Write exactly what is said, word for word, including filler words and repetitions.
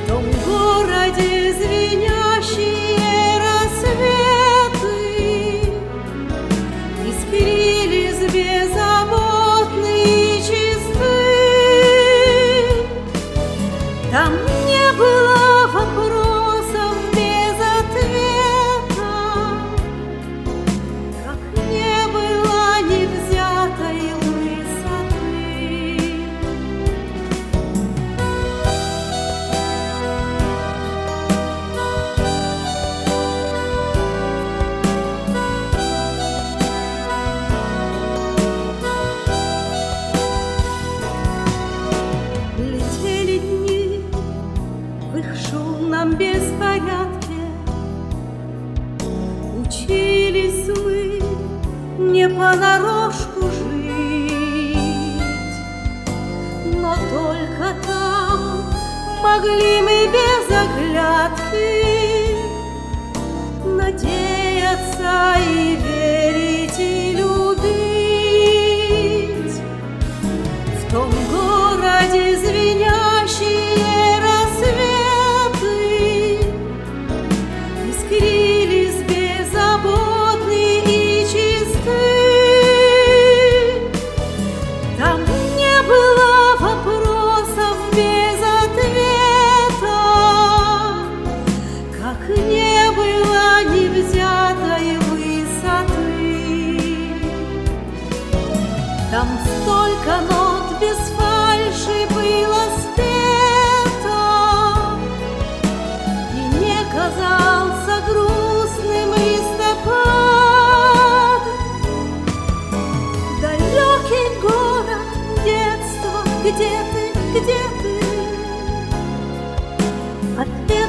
В том городе звенящие рассветы искрились беззаботны и чисты. Там не было вопросов без ответа, как не было невзятой высоты. Летели дни в их шумном беспорядке, учились мы не понарошку жить, но только там могли мы без оглядки надеяться и верить, и любить. В том городе звенящие рассветы искрились беззаботны и чисты. Там не было вопросов без ответа, как не было невзятой высоты. Там столько нот без фальши было спето, и не казался грустным листопад. Далекий город детства, где ты, где ты? Ответ